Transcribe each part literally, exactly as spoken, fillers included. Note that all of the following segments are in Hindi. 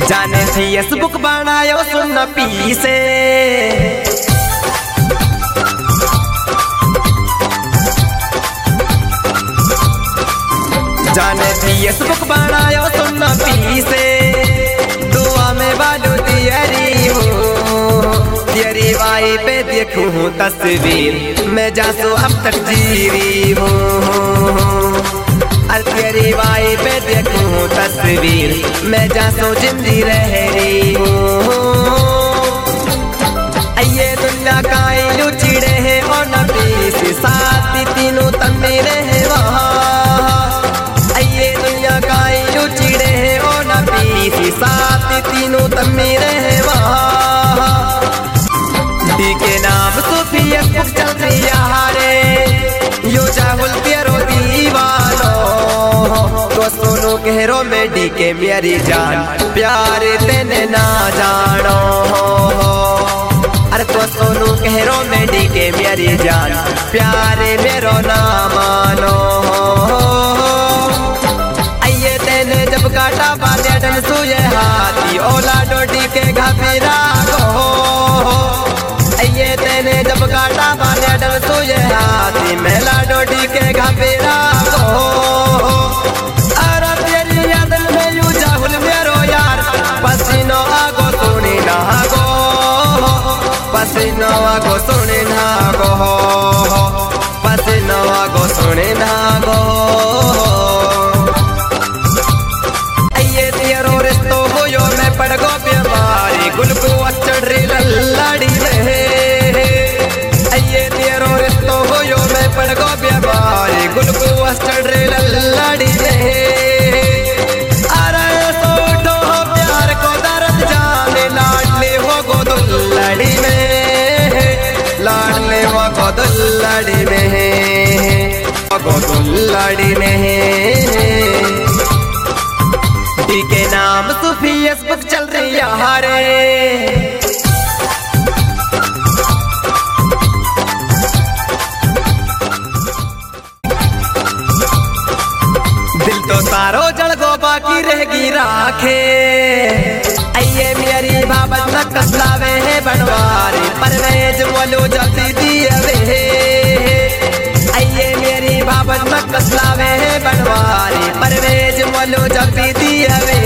जाने फेसबुक बनायो सुन पीसे जाने फेसबुक बनायो सुन पीसे दुआ में बालू तियरी हो तेरी वाई पे देखूं तस्वीर मैं जासू अब तक जीरी हूँ तेरी वाई पे देखूं तस्वीर मैं जासू जिंदी रह रही हूँ ये दुनिया काई लुचिड़े है और न पीस साथ तीनों तन मेरे है वहाँ ये दुनिया काई लुचिड़े है और न पीस साथ तीनों तन मेरे है वहाँ डी के नाम सूफिया कुछ चल रही हारे यो चाहुल तेरो दीवानो तो सोनू गहरो में डी के मेरी जान प्यार तेने ना जानो अरे तो सोनू गहरो में डी के मेरी जान प्यार मेरो ना मानो आइए तेने जब काटा बाले डन सुए हाथी ओला डोडी के घबरा गो ये तेने जब काटा बाले डर सोए हाथी मेला डोडी के घबरा गो अरे तेरी याद में यू जाहुल मेरो यार पसीनो आगो सुनी ना गो पसीनो आगो सुनी ना गो पसीनो आगो सुनी ना गो ये तेरो रिश्तो हो यो मैं पड़ गो बीमारी गुल को अचड़ रे लल्लाड़ी में ये तेरो रिश्तो हो यो मैं पड़ गो बीमारी गुल को अचड़ रे लल्लाड़ी में अरे तो उठो प्यार को दर्द जाने लाडले हो गो दुल्लड़ी में लाडले हो गो दुल्लड़ी में गो दुल्लड़ी में डी के नाम सूफी फेसबुक चल रही है हारे दिल तो सारो जल गो बाकी रहेगी राखे आइए मेरी बाबत न कसलावे है बनवारी परवेज बोलो जल्दी दिए आइए मेरी बाबत न कसलावे है बनवारी परवेज बोलो जल्दी दिए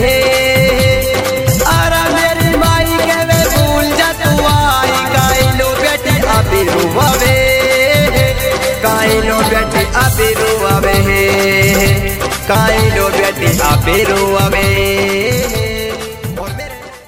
अरे मेरी माई के वे भूल जा तू आई काई लो बेटी अभी रुआवे काई लो बेटी अभी रुआवे काई लो बेटी अभी रुआवे।